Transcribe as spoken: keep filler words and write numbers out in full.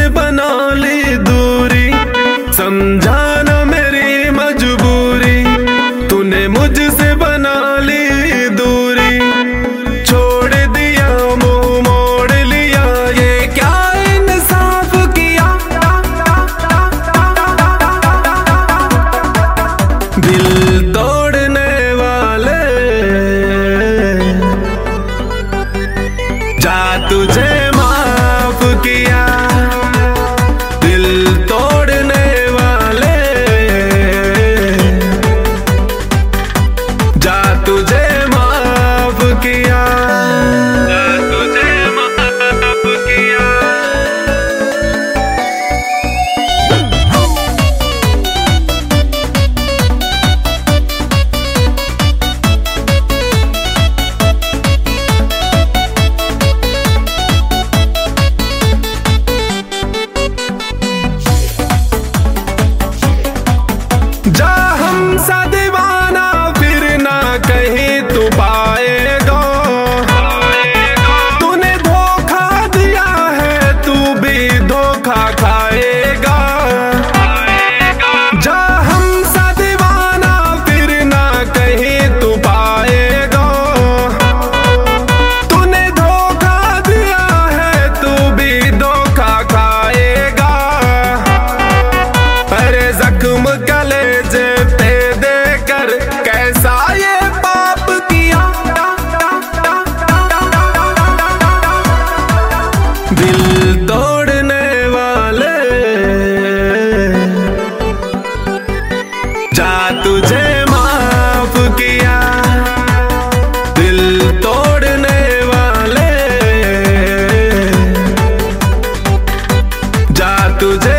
बना ली दूरी, समझा ना मेरी मजबूरी, तूने मुझसे बना ली दूरी। छोड़ दिया मुंह मोड़ लिया, ये क्या इंसाफ किया। दिल तोड़ने वाले जा तुझे माफ किया। दिल तोड़ने वाले जा तुझे माफ किया, जा तुझे माफ किया। जा हमसा दीवाना फिर ना कहीं तू पाएगा, तूने धोखा दिया है तू भी धोखा खाएगा। जा हमसा दीवाना फिर ना कहीं तू पाएगा, तूने धोखा दिया है तू भी धोखा खाएगा। अरे जख्म कलेजे पे देकर कैसा ये पाप किया। दिल तोड़ने वाले जा तुझे माफ किया। दिल तोड़ने वाले जा तुझे